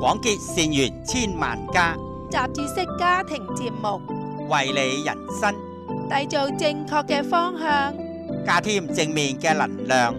廣結善緣千萬家， 雜誌式家庭節目， 為你人生締造正確嘅方向， 加添正面嘅能量。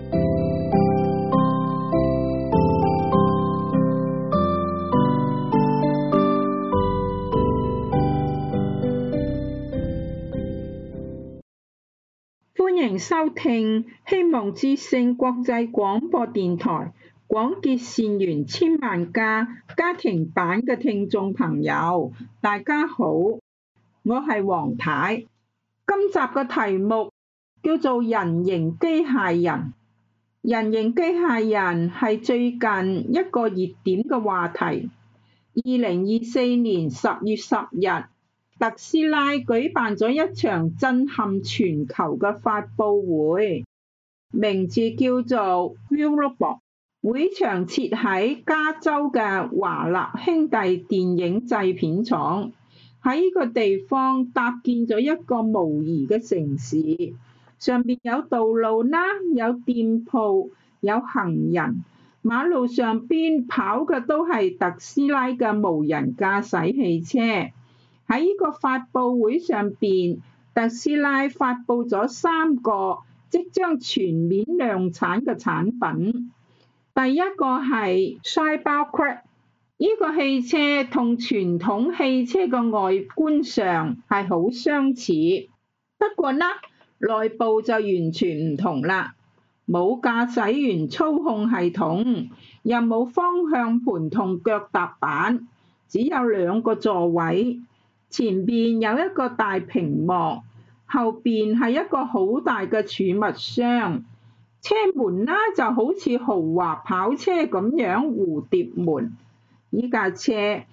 歡迎收聽希望之聲國際廣播電台廣結善緣千萬家家庭版嘅聽眾朋友，大家好，我係黃太。今集嘅題目叫做人形機械人。人形機械人係最近一個熱點嘅話題。2024年10月10日，特斯拉舉辦咗一場震撼全球嘅發佈會，名字叫做 Viewrobot。會場設喺加州嘅華納兄弟電影製片廠，喺呢個地方搭建咗一個模擬嘅城市，上面有道路啦，有店鋪，有行人，馬路上邊跑嘅都係特斯拉嘅無人駕駛汽車。喺呢個發佈會上邊，特斯拉發佈咗3個即將全面量產嘅產品。第一個係 Cybertruck， 呢個汽車同傳統汽車嘅外觀上係好相似，不過呢，內部就完全唔同啦，冇駕駛員操控系統，又冇方向盤同腳踏板，只有2個座位，前邊有一個大屏幕，後邊係一個好大嘅儲物箱。車門啦就好似豪華跑車咁樣蝴蝶門。呢架車喺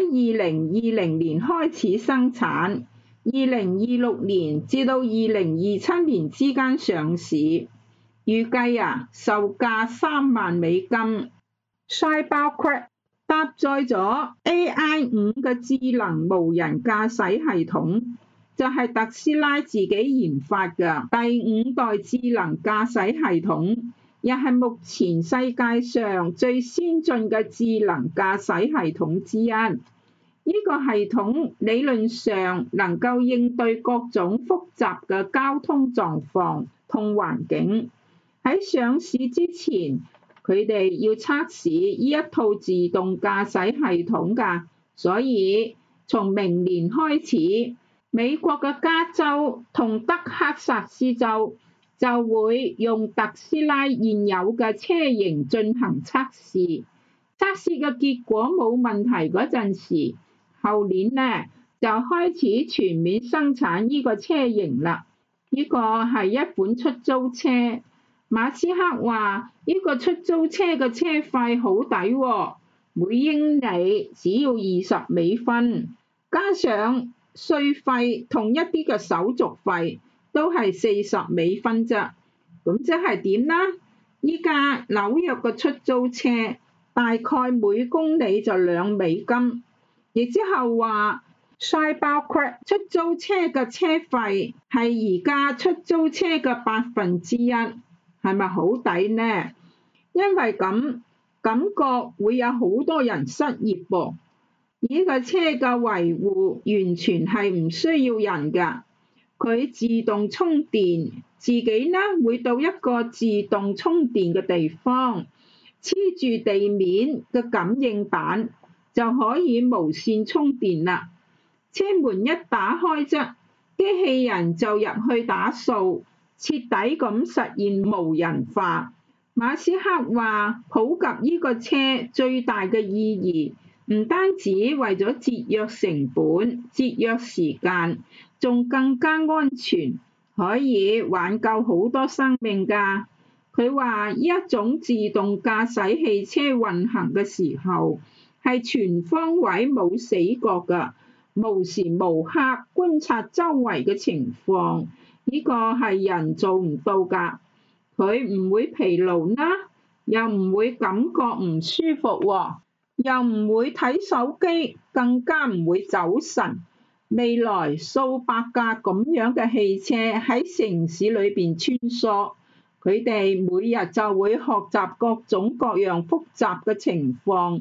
2020年開始生產，2026年至到2027年之間上市，預計售價3萬美金。Cybertruck 搭載咗 AI5 嘅智能無人駕駛系統，就係特斯拉自己研發嘅第5代智能駕駛系統，又係目前世界上最先進嘅智能駕駛系統之一。呢個系統理論上能夠應對各種複雜嘅交通狀況同環境。喺上市之前，佢哋要測試呢一套自動駕駛系統㗎，所以從明年開始，美國嘅加州同德克薩斯州就會用特斯拉現有嘅車型進行測試。測試嘅結果冇問題嗰陣時，後年呢就開始全面生產呢個車型啦。呢個係一款出租車。馬斯克話呢個出租車嘅車費好抵喎，每英里只要20美分，加上稅費同一啲嘅手續費都係40美分啫。咁即係點啦？依家紐約嘅出租車大概每公里就2美金，亦之後話 Cybertruck 出租車嘅車費係而家出租車嘅1%，係咪好抵呢？因為咁感覺會有好多人失業噃。呢個車嘅維護完全係唔需要人㗎，佢自動充電，自己呢會到一個自動充電嘅地方，黐住地面嘅感應板就可以無線充電啦。車門一打開啫，機器人就入去打掃，徹底咁實現無人化。馬斯克話普及呢個車最大嘅意義，唔單止為咗節約成本、節約時間，仲更加安全，可以挽救好多生命㗎。佢話呢一種自動駕駛汽車運行嘅時候，係全方位冇死角㗎，無時無刻觀察周圍嘅情況，呢個係人做唔到㗎。佢唔會疲勞啦，又唔會感覺唔舒服喎，又唔會睇手機，更加唔會走神。未來數百架咁樣嘅汽車喺城市裏邊穿梭，佢哋每日就會學習各種各樣複雜嘅情況，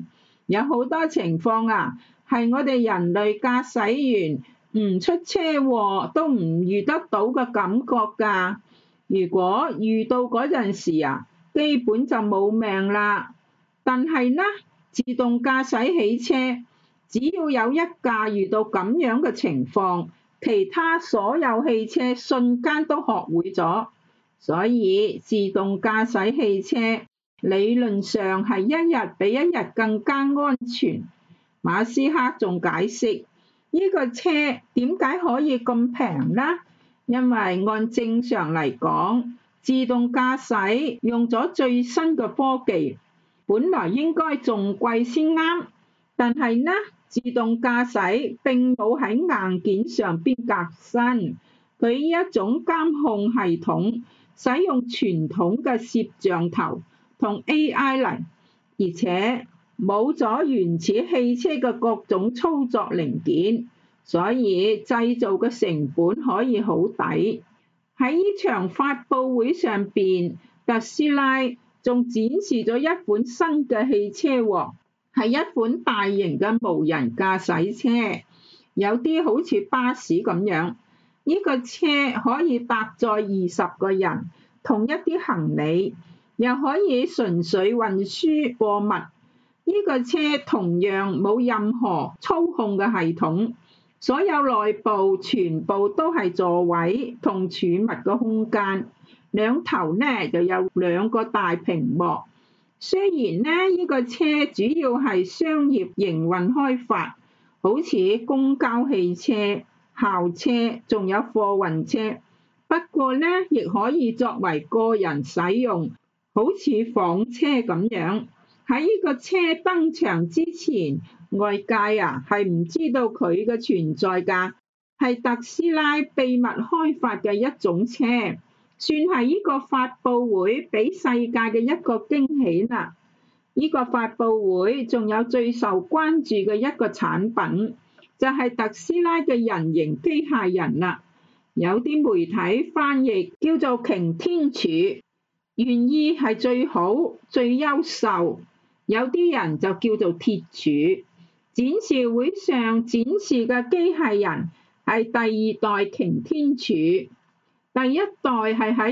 有好多情況啊，係我哋人類駕駛員唔出車禍都唔遇得到嘅感覺㗎。如果遇到嗰陣時啊，基本就冇命啦。但係呢，自動駕駛汽車，只要有一架遇到咁樣嘅情況，其他所有汽車瞬間都學會咗。所以自動駕駛汽車理論上係一日比一日更加安全。馬斯克仲解釋，呢個車點解可以咁平呢？因為按正常嚟講，自動駕駛用咗最新嘅科技，本來應該仲貴先啱。但係呢，自動駕駛並冇喺硬件上邊革新，佢呢一種監控系統使用傳統嘅攝像頭同 AI 嚟，而且冇咗原始汽車嘅各種操作零件，所以製造嘅成本可以好抵。喺呢場發佈會上邊，特斯拉仲展示咗一款新嘅汽車喎，係一款大型嘅無人駕駛車，有啲好似巴士咁樣。呢個車可以搭載20個人，同一啲行李，又可以純粹運輸貨物。呢個車同樣冇任何操控嘅系統，所有內部全部都係座位同儲物嘅空間，兩頭呢就有2個大屏幕。雖然呢個車主要係商業營運開發，好似公交汽車、校車，仲有貨運車，不過呢亦可以作為個人使用，好似房車咁樣。喺呢個車登場之前，外界係唔知道佢嘅存在㗎，係特斯拉秘密開發嘅一種車，算係呢個發佈會俾世界嘅一個驚喜啦。呢個發佈會仲有最受關注嘅一個產品，就係特斯拉嘅人形機械人啦。有啲媒體翻譯叫做擎天柱，原意係最好、最優秀。有啲人就叫做鐵柱。展示會上展示嘅機械人係第2代擎天柱，第1代係喺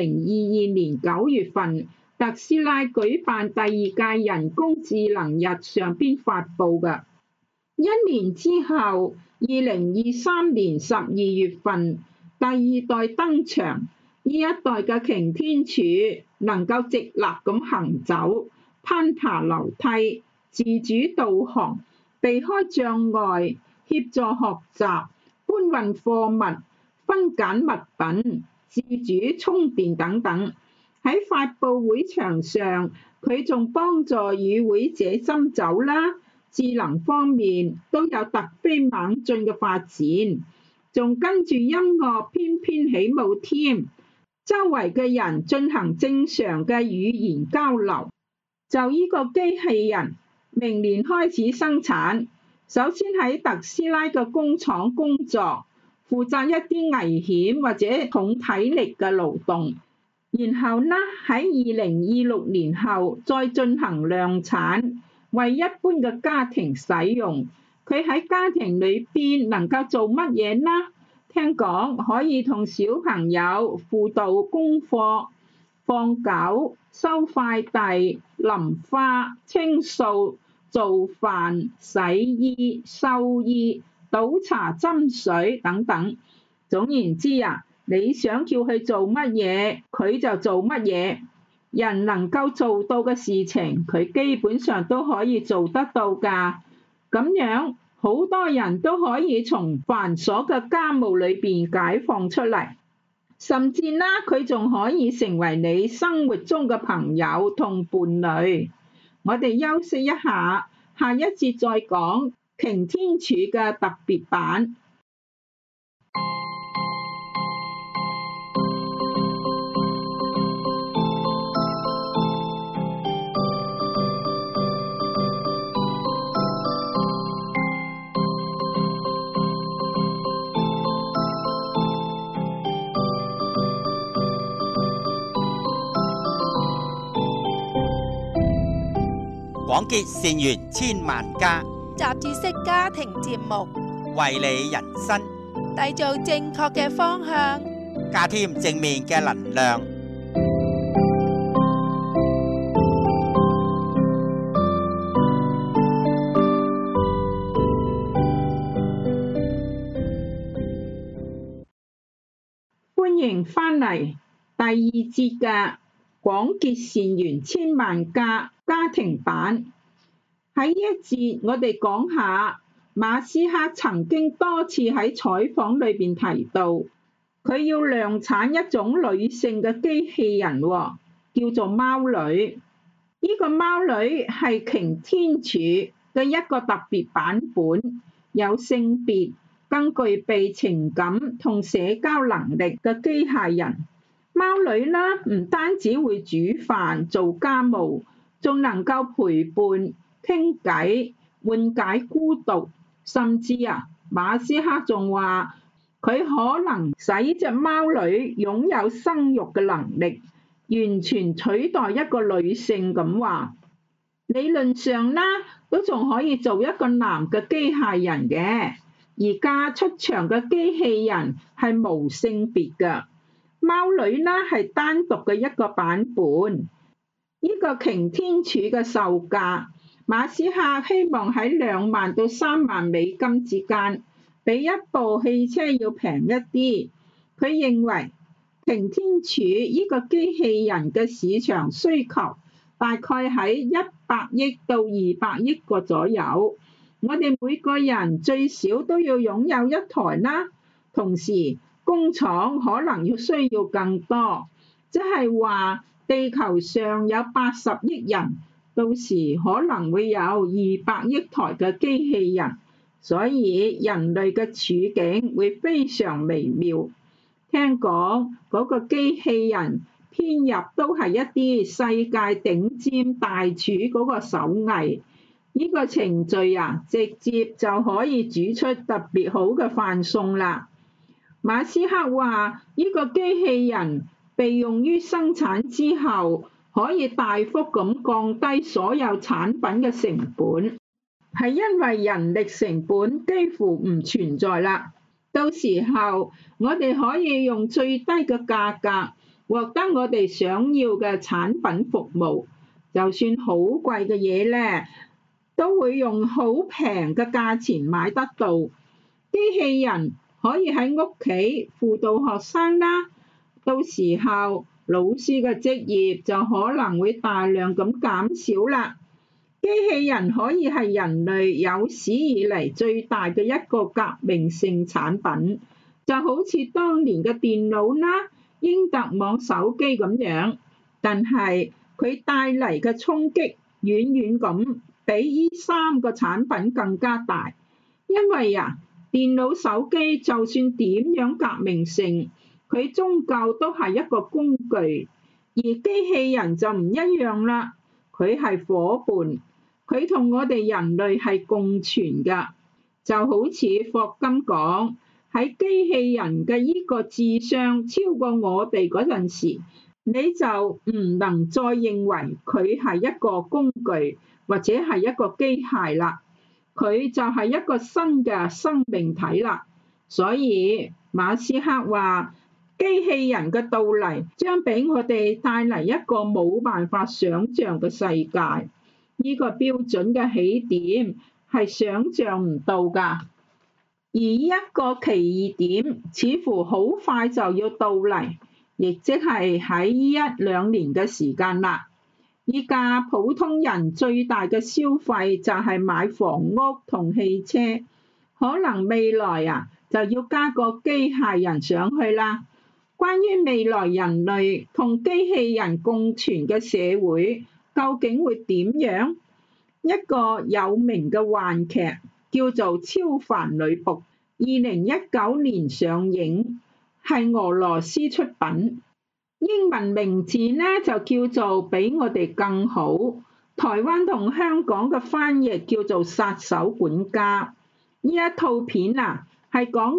2022年9月份特斯拉舉辦第2屆人工智能日上邊發佈嘅。1年之後，2023年12月份第2代登場，呢一代嘅擎天柱能夠直立咁行走、攀爬樓梯、自主導航、避開障礙、協助學習、搬運貨物、分揀物品、自主充電等等。喺發佈會場上，佢仲幫助與會者斟酒啦，智能方面都有突飛猛進嘅發展，仲跟住音樂翩翩起舞添。周圍嘅人進行正常嘅語言交流。就呢個機器人明年開始生產，首先喺特斯拉嘅工廠工作，負責一啲危險或者重體力嘅勞動，然後呢喺2026年後再進行量產，為一般嘅家庭使用。佢喺家庭裏邊能夠做乜嘢呢？聽講可以同小朋友輔導功課、放狗、收快遞、淋花、清掃、做飯、洗衣、收衣、倒茶、斟水等等。總言之你想叫佢做乜嘢，佢就做乜嘢。人能夠做到嘅事情，佢基本上都可以做得到㗎。咁樣好多人都可以從繁瑣嘅家務裏邊解放出嚟。甚至呢，佢仲可以成為你生活中嘅朋友同伴侶。我哋休息一下，下一節再講擎天柱嘅特別版。 廣結善緣千萬家， 雜誌式家庭節目， 為你人生締造正確嘅方向， 加添正面嘅能量。 歡迎返嚟第二節嘅廣結善緣千萬家家庭版。喺呢一節，我哋講下馬斯克曾經多次喺採訪裏邊提到，佢要量產一種女性嘅機器人，叫做貓女。呢個貓女係擎天柱嘅一個特別版本，有性別，更具備情感同社交能力嘅機械人。貓女啦，唔單止會煮飯做家務，仲能夠陪伴傾偈，緩解孤獨，甚至馬斯克仲話佢可能使隻貓女擁有生育嘅能力，完全取代一個女性咁話。理論上啦，都仲可以做一個男嘅機械人嘅。而家出場嘅機器人係無性別嘅，貓女啦係單獨嘅一個版本。呢個擎天柱嘅售價，馬斯克希望喺2萬到3萬美金之間，比一部汽車要平一啲。佢認為擎天柱呢個機器人嘅市場需求大概喺100億到200億個左右。我哋每個人最少都要擁有一台啦，同時工廠可能要需要更多，即係話地球上有80億人，到時可能會有200億台嘅機器人，所以人類嘅處境會非常微妙。聽講嗰個機器人編入都係一啲世界頂尖大廚嗰個手藝。呢個程序直接就可以煮出特別好嘅飯餸啦。馬斯克話呢個機器人被用於生產之後，可以大幅咁降低所有產品嘅成本，係因為人力成本幾乎唔存在啦。到時候我哋可以用最低嘅價格獲得我哋想要嘅產品服務，就算好貴嘅嘢呢，都會用好平嘅價錢買得到。機器人可以喺屋企輔導學生啦，到時候老師嘅職業就可能會大量咁減少啦。機器人可以係人類有史以嚟最大嘅一個革命性產品，就好似當年嘅電腦啦、英特網手機咁樣，但係佢帶嚟嘅衝擊遠遠咁比呢3個產品更加大，因為電腦手機就算點樣革命性，佢終究都係一個工具，而機器人就唔一樣啦，佢係夥伴，佢同我哋人類係共存㗎，就好似霍金講，喺機器人嘅呢個智商超過我哋嗰陣時，你就唔能再認為佢係一個工具或者係一個機械啦，佢就係一個新嘅生命體啦。所以馬斯克話，機器人嘅到嚟將俾我哋帶嚟一個冇辦法想像嘅世界，呢個標準嘅起點係想像唔到㗎。而呢一個奇異點似乎好快就要到嚟，亦即係喺呢1-2年嘅時間啦。依家普通人最大嘅消費就係買房屋同汽車，可能未來就要加個機械人上去啦。關於未來人類同機器人共存嘅社會究竟會點樣？一個有名嘅幻劇叫做《超凡女僕》，2019年上映，係俄羅斯出品。英文名字呢就叫做比我哋更好，台灣同香港嘅翻譯叫做殺手管家。呢一套片係講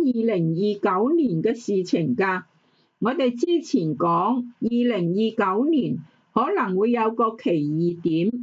2029年嘅事情㗎。我哋之前講2029年可能會有個奇異點，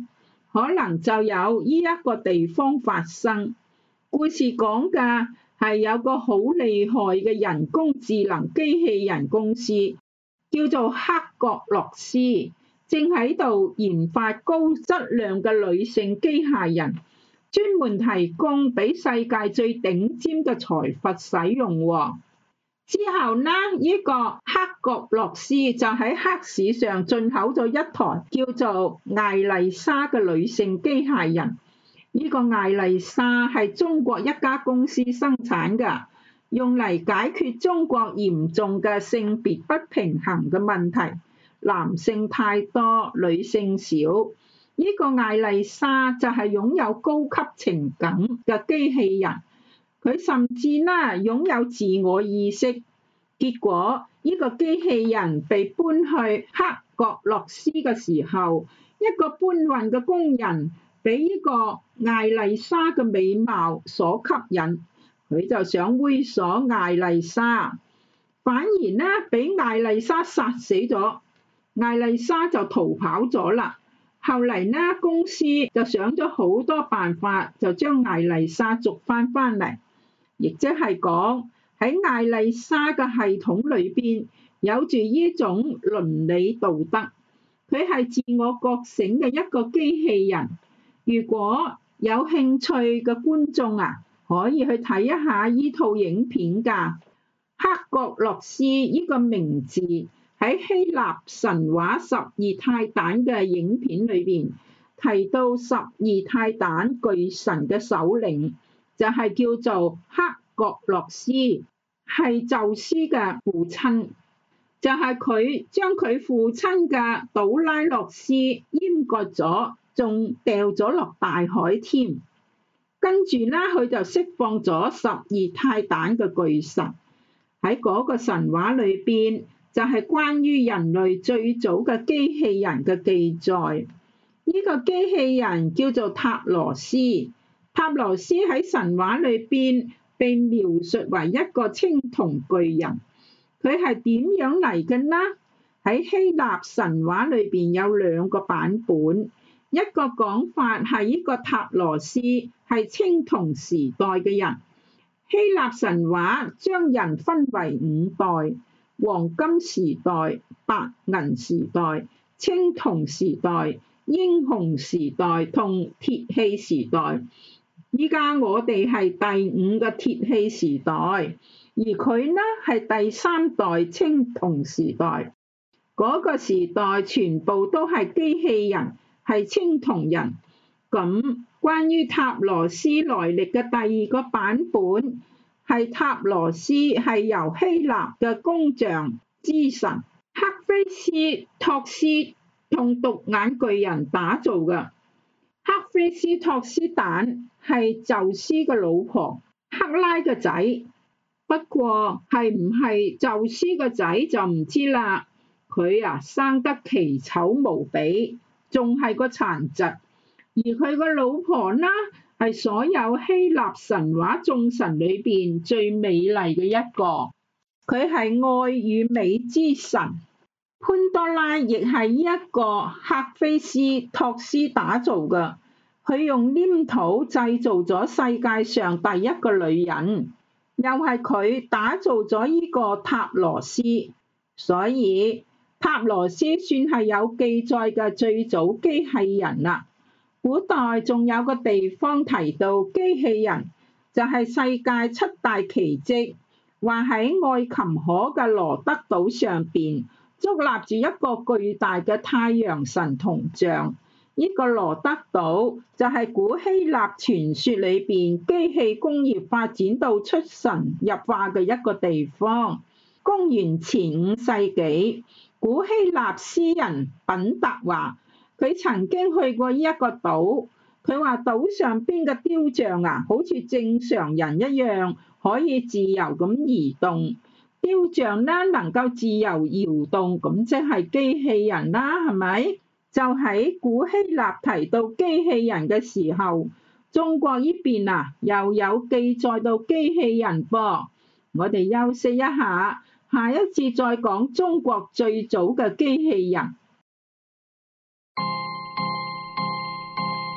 可能就有呢一個地方發生。故事講嘅係有個好厲害嘅人工智能機器人公司，叫做克格洛斯，正喺度研發高質量嘅女性機械人，專門提供俾世界最頂尖嘅財閥使用喎。之後呢，呢個克格洛斯就喺黑市上進口咗一台叫做艾麗莎嘅女性機械人。呢個艾麗莎係中國一家公司生產嘅，用嚟解決中國嚴重嘅性別不平衡嘅問題，男性太多，女性少。呢個艾麗莎就係擁有高級情感嘅機器人，佢甚至擁有自我意識。結果呢個機器人被搬去克格洛斯嘅時候，一個搬運嘅工人俾呢個艾麗莎嘅美貌所吸引，佢就想猥瑣艾麗莎，反而俾艾麗莎殺死咗，艾麗莎就逃跑咗啦。後嚟公司就想咗好多辦法，就將艾麗莎捉翻嚟，亦即係講喺艾麗莎嘅系統裏邊有住呢種倫理道德，佢係自我覺醒嘅一個機器人。如果有興趣嘅觀眾可以去睇一下呢套影片㗎。克格洛斯呢個名字喺希臘神話十二泰坦嘅影片裏邊提到，十二泰坦巨神嘅首領就係叫做克格洛斯，係宙斯嘅父親，就係佢將佢父親嘅杜拉諾斯閹割咗，仲掉咗落大海添。跟住佢就釋放咗十二泰坦嘅巨神。喺嗰個神話裏邊就係關於人類最早嘅機器人嘅記載。呢個機器人叫做塔羅斯。塔羅斯喺神話裏邊被描述為一個青銅巨人。佢係點樣嚟嘅呢？喺希臘神話裏邊有兩個版本，一個講法係呢個塔羅斯係青銅時代嘅人。希臘神話將人分為五代：黃金時代、白銀時代、青銅時代、英雄時代同鐵器時代。依家我哋係第五個鐵器時代，而佢係第三代青銅時代。嗰個時代全部都係機器人，係青銅人。咁關於塔羅斯來歷嘅第二個版本係塔羅斯係由希臘嘅工匠之神赫菲斯托斯同獨眼巨人打造嘅。赫菲斯托斯蛋係宙斯嘅老婆赫拉嘅仔，不過係唔係宙斯嘅仔就唔知啦。佢生得奇醜無比，仲係個殘疾，而佢個老婆係所有希臘神話眾神裏邊最美麗嘅一個，佢係愛與美之神。潘多拉亦係呢一個赫菲斯托斯打造嘅，佢用黏土製造咗世界上第一個女人，又係佢打造咗呢個塔羅斯，所以塔羅斯算係有記載嘅最早機器人啦。古代仲有個地方提到機器人，就係世界七大奇蹟，話喺愛琴海嘅羅德島上邊築立住一個巨大嘅太陽神銅像。呢個羅德島就係古希臘傳說裏邊機器工業發展到出神入化嘅一個地方。公元前5世紀，古希臘詩人品達話佢曾經去過呢一個島，佢話島上邊嘅雕像好似正常人一樣，可以自由咁移動。雕像能夠自由搖動，咁即係機器人啦，係咪？就喺古希臘提到機器人嘅時候，中國呢邊又有記載到機器人噃。我哋休息一下，下一次再講中國最早嘅機器人。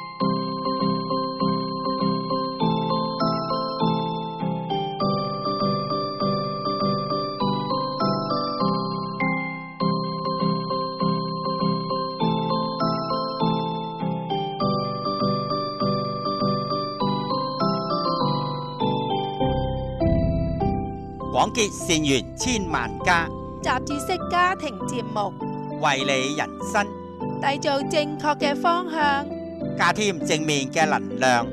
廣結善緣千萬家， 雜誌式家庭節目， 為你人生締造正確嘅方向， 加添正面嘅能量。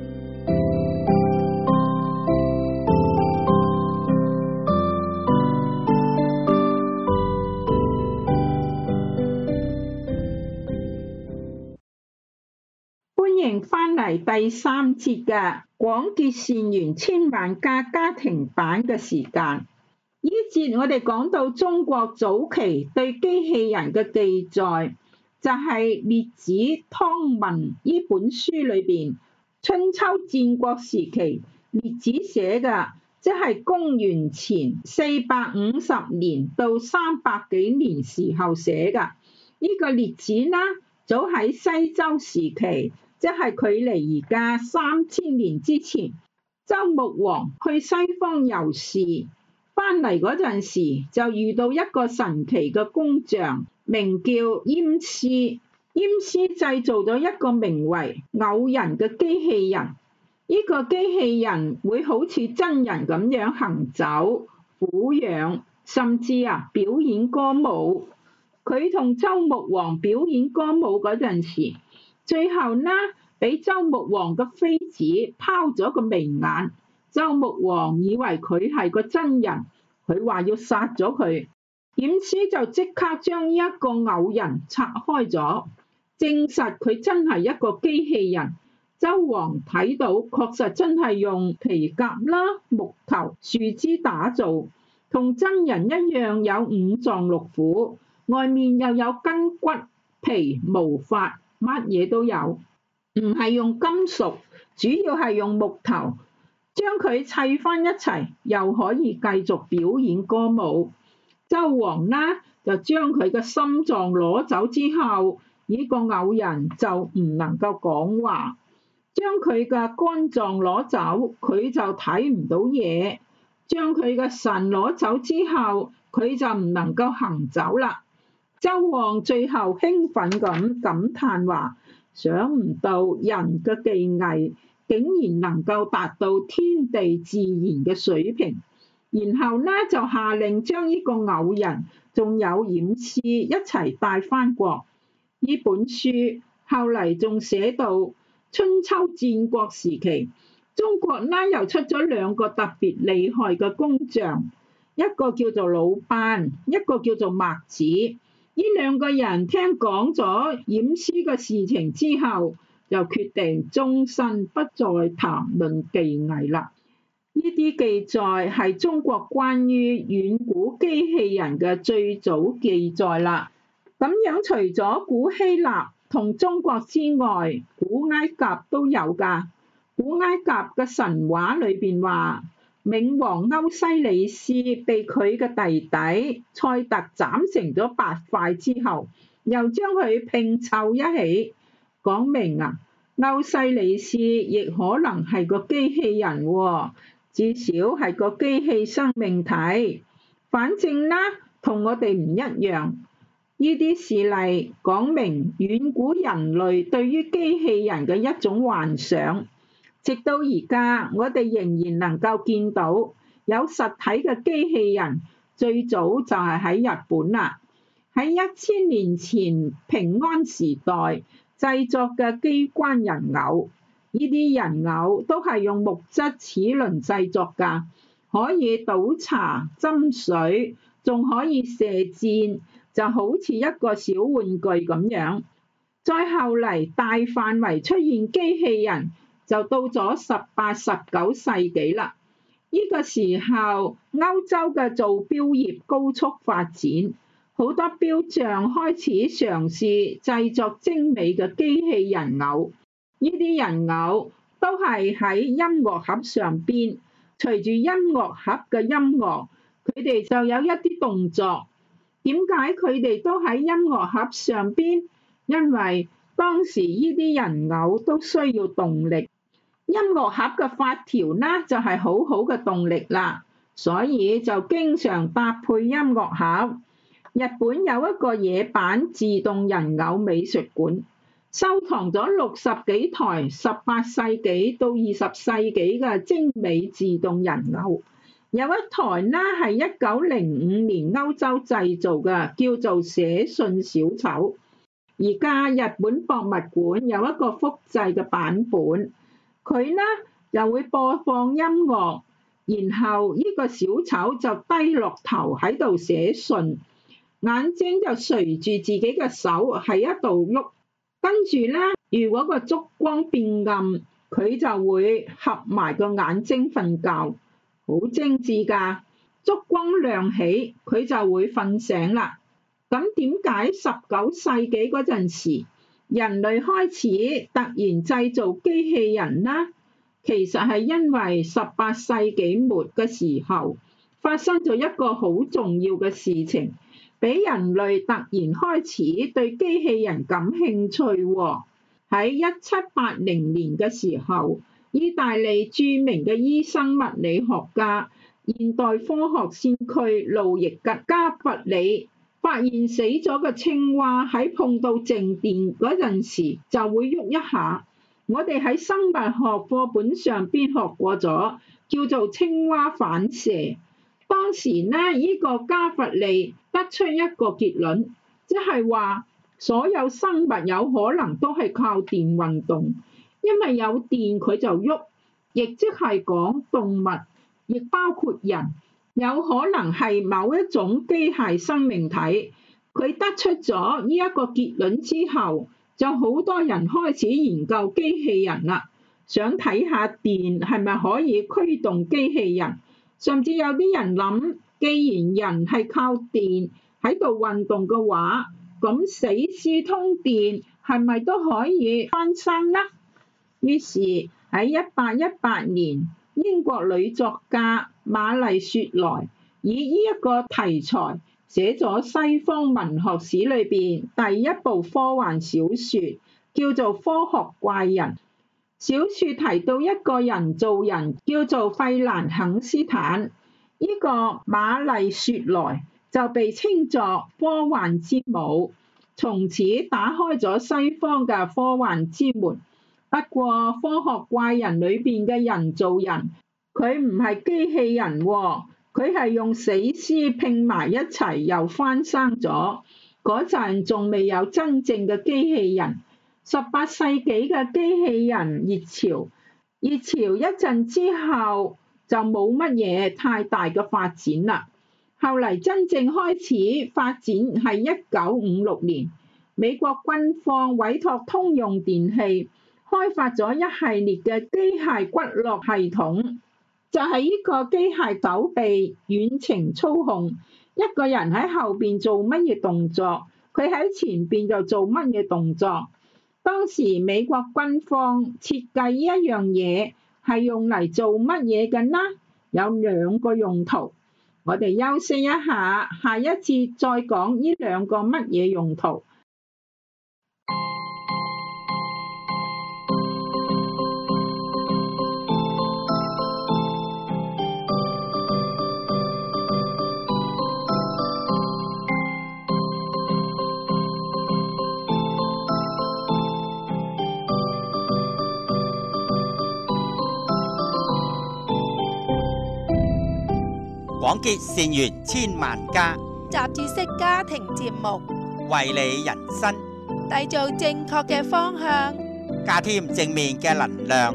歡迎返嚟第3節嘅廣結善緣千萬家家庭版嘅時間。呢節我哋講到中國早期對機器人嘅記載，就係《列子·湯問》呢本書裏邊，春秋戰國時期列子寫嘅，即係公元前450年到300幾年時候寫嘅。呢個列子呢，早喺西周時期，即係距離而家3000年之前，周穆王去西方遊試，翻嚟嗰陣時就遇到一個神奇嘅工匠，名叫閹絲。閹絲製造咗一個名為偶人嘅機器人，呢個機器人會好似真人咁樣行走、撫養，甚至表演歌舞。佢同周穆王表演歌舞嗰陣時，最後呢，俾周穆王嘅妃子拋咗個眉眼。周穆王以為佢係個真人，佢話要殺咗佢。閹絲就即刻將呢一個偶人拆開咗，證實佢真係一個機器人。周王睇到，確實真係用皮革啦、木頭、樹枝打造，同真人一樣有五臟六腑，外面又有筋骨、皮、毛髮，乜嘢都有。唔係用金屬，主要係用木頭，將佢砌翻一齊，又可以繼續表演歌舞。周王呢就將佢嘅心臟攞走之後，呢個偶人就唔能夠講話；將佢嘅肝臟攞走，佢就睇唔到嘢；將佢嘅腎攞走之後，佢就唔能夠行走啦。周王最後興奮咁感嘆話：想唔到人嘅技藝竟然能夠達到天地自然嘅水平，然後呢就下令將呢個偶人仲有閹絲一齊帶返國。呢本書後嚟仲寫到春秋戰國時期，中國呢又出咗2個特別厲害嘅工匠，一個叫做魯班，一個叫做墨子。呢2個人聽講咗閹絲嘅事情之後，就決定終身不再談論技藝啦。呢啲記載係中國關於遠古機器人嘅最早記載啦。咁樣除咗古希臘同中國之外，古埃及都有㗎。古埃及嘅神話裏邊話，冥王歐西里斯被佢嘅弟弟塞特斬成咗8塊之後，又將佢拼湊一起，講明歐西里斯亦可能係個機器人喎，至少係個機器生命體。反正呢，同我哋唔一樣。呢啲事例講明遠古人類對於機器人嘅一種幻想。直到而家，我哋仍然能夠見到有實體嘅機器人，最早就係喺日本啦。喺1000年前平安時代製作嘅機關人偶，呢啲人偶都係用木質齒輪製作㗎，可以倒茶斟水，仲可以射箭，就好似一個小玩具咁樣。再後嚟大範圍出現機器人，就到咗18、19世紀啦。呢個時候，歐洲嘅造錶業高速發展，好多錶匠開始嘗試製作精美嘅機器人偶。呢啲人偶都係喺音樂盒上邊，隨住音樂盒嘅音樂，佢哋就有一啲動作。點解佢哋都喺音樂盒上邊？因為當時呢啲人偶都需要動力。音樂盒嘅發條呢就係好好嘅動力啦，所以就經常搭配音樂盒。日本有一個野版自動人偶美術館，收藏咗60幾台18世紀到20世紀嘅精美自動人偶。 有一台呢係1905年歐洲製造嘅，叫做寫信小丑。而家日本博物館有一個複製嘅版本，佢呢就會播放音樂，然後呢個小丑就低落頭喺度寫信，眼睛就隨住自己嘅手喺一度喐，跟住呢，如果個燭光變暗，佢就會合埋個眼睛瞓覺，好精緻㗎。燭光亮起，佢就會瞓醒啦。咁點解19世紀嗰陣時，人類開始突然製造機器人呢？其實係因為18世紀末嘅時候，發生咗一個好重要嘅事情，俾人類突然開始對機器人感興趣喎。喺1780年嘅時候，意大利著名嘅醫生物理學家、現代科學先驅路易吉加弗里發現死咗嘅青蛙喺碰到靜電嗰陣時就會喐一下。我哋喺生物學課本上邊學過咗，叫做青蛙反射。當時呢，呢個加弗利得出一個結論，即係話所有生物有可能都係靠電運動，因為有電佢就喐，亦即係講動物，亦包括人。有可能係某一種機械生命體，佢得出咗呢一個結論之後，就好多人開始研究機器人啦，想睇下電係咪可以驅動機器人，甚至有啲人諗，既然人係靠電喺度運動嘅話，咁死屍通電係咪都可以翻生呢？於是喺1818年，英國女作家瑪麗雪萊以呢一個題材寫咗西方文學史裏邊第一部科幻小說，叫做《科學怪人》。小說提到一個人造人叫做費蘭肯斯坦，呢個瑪麗雪萊就被稱作科幻之母，從此打開咗西方嘅科幻之門。不過科學怪人裏邊嘅人造人，佢唔係機器人喎，佢係用死屍拼埋一齊又翻生咗。嗰陣仲未有真正嘅機器人。18世紀嘅機器人熱潮一陣之後就冇乜嘢太大嘅發展啦。後嚟真正開始發展係1956年，美國軍方委託通用電氣開發咗一系列嘅機械骨骼系統，就係呢個機械手臂遠程操控，一個人喺後邊做乜嘢動作，佢喺前邊就做乜嘢動作。當時美國軍方設計呢一樣嘢係用嚟做乜嘢嘅呢？有2個用途。我哋休息一下，下一節再講呢2個乜嘢用途。 廣結善緣千萬家， 雜誌式家庭節目， 為你人生締造正確嘅方向， 加添正面嘅能量。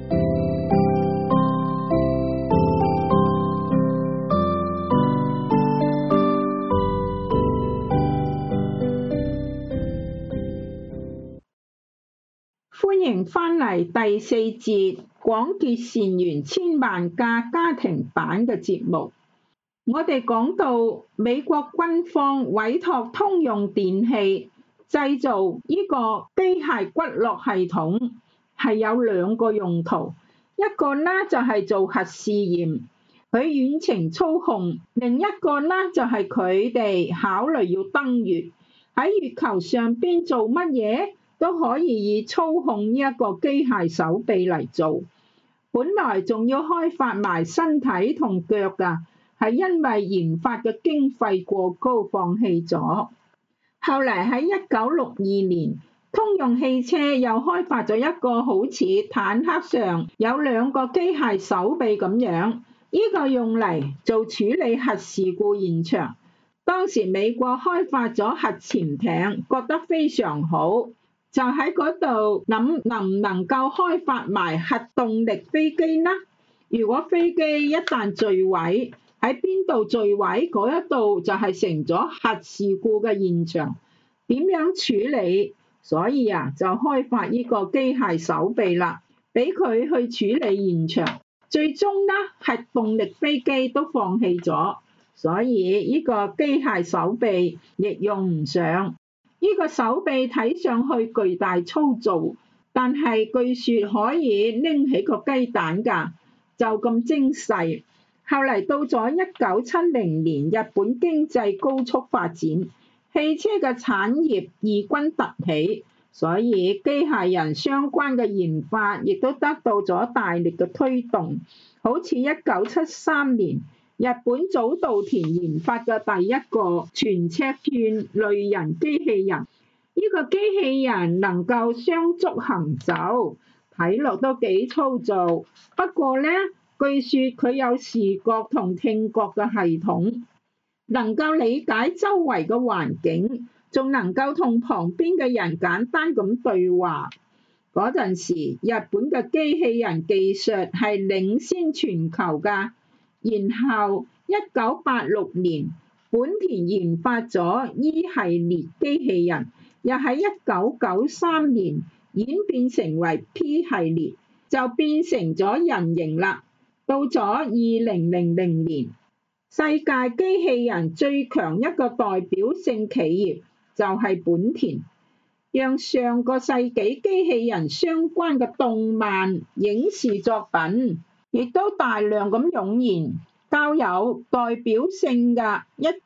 歡迎返嚟第4節廣結善緣千萬家家庭版嘅節目。我哋講到美國軍方委託通用電氣製造呢個機械骨骼系統，係有2個用途。一個呢就係做核試驗，佢遠程操控；另一個呢就係佢哋考慮要登月，喺月球上邊做乜嘢都可以以操控呢一個機械手臂嚟做。本來仲要開發埋身體同腳㗎，係因為研發嘅經費過高，放棄咗。後嚟喺1962年，通用汽車又開發咗一個好似坦克上有2個機械手臂咁樣， 呢個用嚟做處理核事故現場。當時美國開發咗核潛艇，覺得非常好，就喺嗰度諗能唔能夠開發埋核動力飛機呢？如果飛機一旦墜毀，喺邊度墜毀嗰一度就係成咗核事故嘅現場，點樣處理？所以就開發呢個機械手臂啦，俾佢去處理現場。最終呢，核動力飛機都放棄咗，所以呢個機械手臂亦用唔上。呢個手臂睇上去巨大粗糙，但係據說可以拎起個雞蛋㗎，就咁精細。後嚟到咗1970年，日本經濟高速發展，汽車嘅產業異軍突起，所以機械人相關嘅研發亦都得到咗大力嘅推動。好似1973年，日本早稻田研發嘅第一個全尺寸類人機器人，呢個機器人能夠雙足行走，睇落都幾粗糙。不過呢，據說佢有視覺同聽覺嘅系統，能夠理解周圍嘅環境，仲能夠同旁邊嘅人簡單咁對話。嗰陣時，日本嘅機器人技術係領先全球㗎。然後1986年，本田研發咗 E 系列機器人，又喺1993年演變成為 P 系列，就變成咗人形啦。到咗2000年，世界機器人最強一個代表性企業就係本田，讓上個世紀機器人相關嘅動漫、影視作品亦都大量咁湧現。較有代表性嘅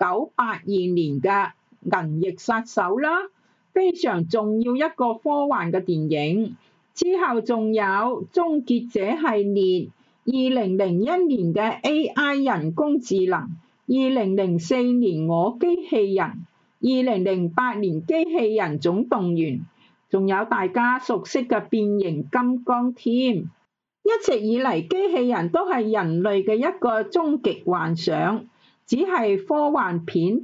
1982年嘅銀翼殺手啦，非常重要一個科幻嘅電影。之後仲有終結者系列，2001年嘅 AI 人工智能，2004年我機器人，2008年機器人總動員，仲有大家熟悉嘅變形金剛添。一直以嚟，機器人都係人類嘅一個終極幻想，只係科幻片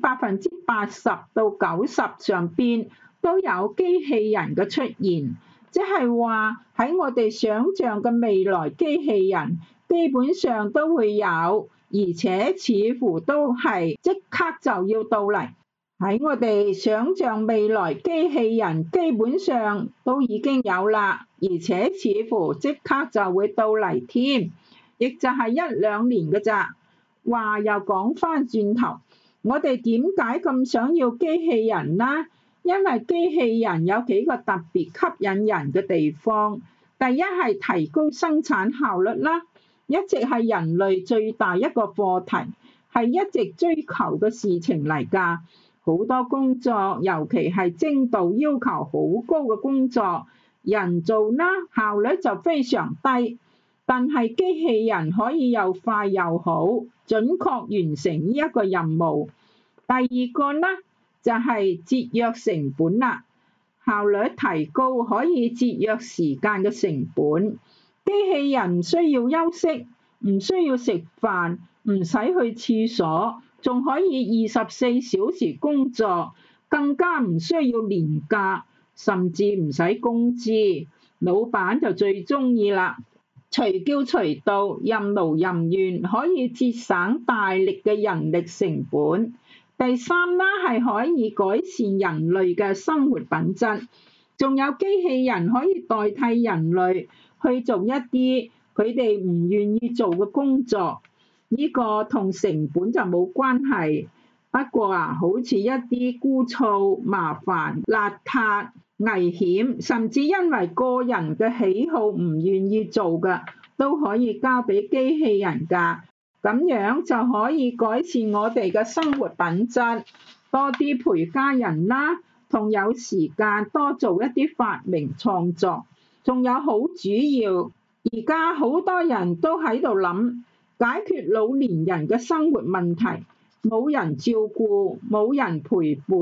80%到90%上邊都有機器人嘅出現，即係話喺我哋想像嘅未來機器人基本上都會有，而且似乎都係即刻就要到嚟。喺我哋想像未來機器人基本上都已經有啦，而且似乎即刻就會到嚟添，亦就係1-2年嘅咋。話又講返轉頭，我哋點解咁想要機器人呢？因為機器人有幾個特別吸引人嘅地方。第一係提高生產效率啦，一直係人類最大一個課題，係一直追求嘅事情嚟㗎。好多工作，尤其係精度要求好高嘅工作，人做啦，效率就非常低。但係機器人可以又快又好，準確完成呢一個任務。第二個呢，就係節約成本啦，效率提高可以節約時間嘅成本。機器人唔需要休息，唔需要食飯，唔使去廁所，仲可以24小時工作，更加唔需要年假，甚至唔使工資。老闆就最鍾意啦，隨叫隨到，任勞任怨，可以節省大力嘅人力成本。第三啦，係可以改善人類嘅生活品質，仲有機器人可以代替人類去做一啲佢哋唔願意做嘅工作。呢個同成本就冇關係，不過好似一啲枯燥、麻煩、邋遢、危險，甚至因為個人嘅喜好唔願意做嘅，都可以交俾機器人㗎。咁樣就可以改善我哋嘅生活品質，多啲陪家人啦，同有時間多做一啲發明創作。仲有好主要，而家好多人都喺度諗解決老年人嘅生活問題，冇人照顧，冇人陪伴，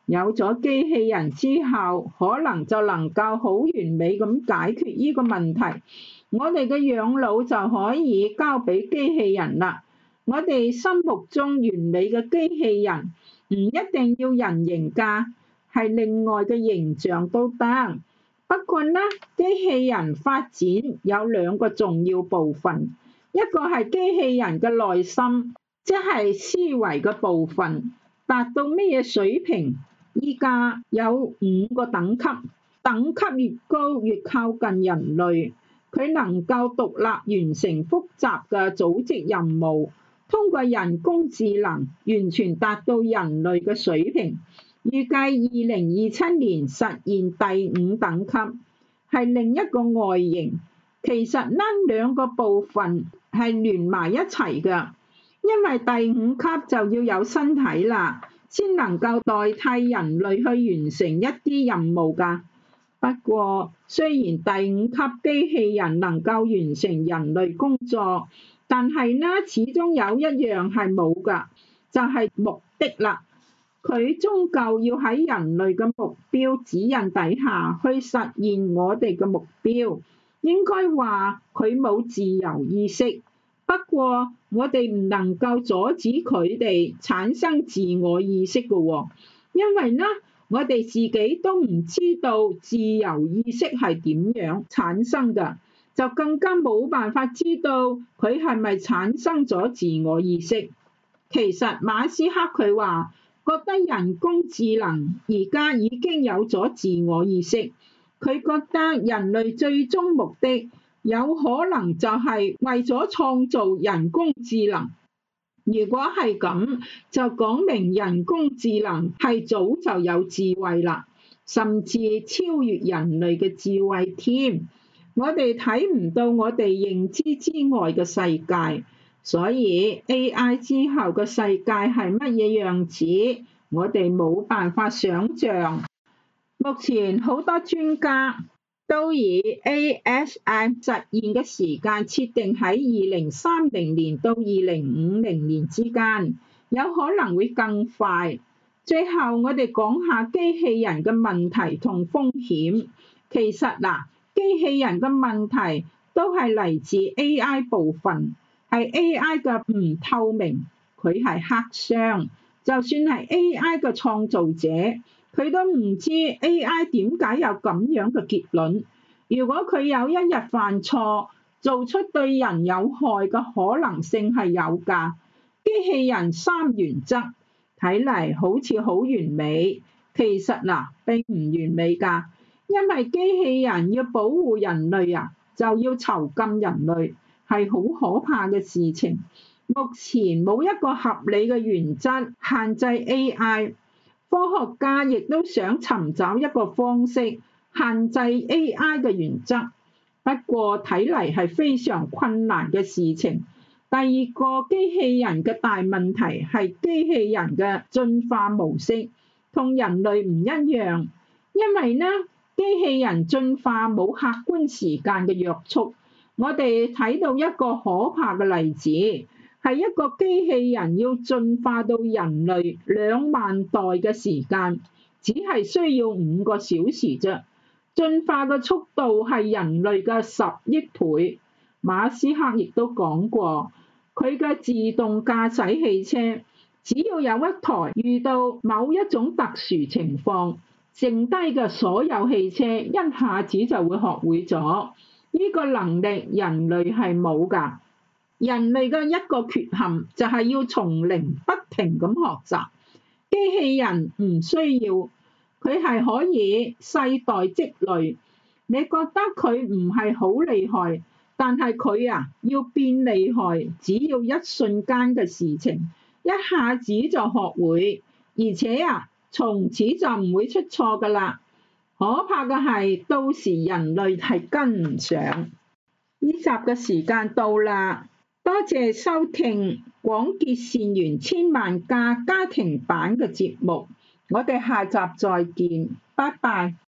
有咗機器人之後，可能就能夠好完美咁解決呢個問題。我哋嘅養老就可以交俾機器人啦。我哋心目中完美嘅機器人唔一定要人形㗎，係另外嘅形象都得。不過呢，機器人發展有兩個重要部分，一個係機器人嘅內心，即係思維嘅部分，達到咩嘢水平？依家有5個等級，等級越高越靠近人類，佢能夠獨立完成複雜嘅組織任務，通過人工智能完全達到人類嘅水平。預計2027年實現第5等級，係另一個外形。其實呢兩個部分係連埋一齊嘅，因為第5級就要有身體啦，先能夠代替人類去完成一啲任務㗎。不過，雖然第5級機器人能夠完成人類工作，但係呢，始終有一樣係冇㗎，就係目的啦。佢終究要喺人類嘅目標指引底下去實現我哋嘅目標。應該話佢冇自由意識，不過我哋唔能夠阻止佢哋產生自我意識嘅喎，因為呢，我哋自己都唔知道自由意識係點樣產生嘅，就更加冇辦法知道佢係咪產生咗自我意識。其實馬斯克佢話覺得人工智能而家已經有咗自我意識，佢覺得人類最終目的有可能就係為咗創造人工智能。如果係咁，就講明人工智能係早就有智慧啦，甚至超越人類嘅智慧添。我哋睇唔到我哋認知之外嘅世界，所以 AI 之後嘅世界係乜嘢樣子，我哋冇辦法想像。目前好多專家都以 ASI 實現嘅時間設定喺2030年到2050年之間，有可能會更快。最後我哋講下機器人嘅問題同風險。其實機器人嘅問題都係嚟自 AI 部分，係 AI 嘅唔透明，佢係黑箱。就算係 AI 嘅創造者，佢都唔知 AI 點解有咁樣嘅結論。如果佢有一日犯錯，做出對人有害嘅可能性係有㗎。機器人3原則睇嚟好似好完美，其實並唔完美㗎。因為機器人要保護人類就要囚禁人類，係好可怕嘅事情。目前冇一個合理嘅原則限制 AI， 科學家亦都想尋找一個方式限制 AI 嘅原則，不過睇嚟係非常困難嘅事情。第二個機器人嘅大問題係機器人嘅進化模式同人類唔一樣，因為呢，機器人進化冇客觀時間嘅約束。我哋睇到一個可怕嘅例子，係一個機器人要進化到人類2萬代嘅時間，只係需要5個小時啫。進化嘅速度係人類嘅10億倍。馬斯克亦都講過，佢嘅自動駕駛汽車，只要有一台遇到某一種特殊情況，剩低嘅所有汽車一下子就會學會咗。呢個能力人類係冇㗎。人類嘅一個缺陷就係要從零不停咁學習，機器人唔需要，佢係可以世代積累。你覺得佢唔係好厲害，但係佢要變厲害，只要一瞬間嘅事情，一下子就學會，而且從此就唔會出錯㗎啦。可怕嘅係到時人類係跟唔上。呢集嘅時間到啦，多謝收聽廣結善緣千萬家家庭版嘅節目，我哋下集再見，拜拜。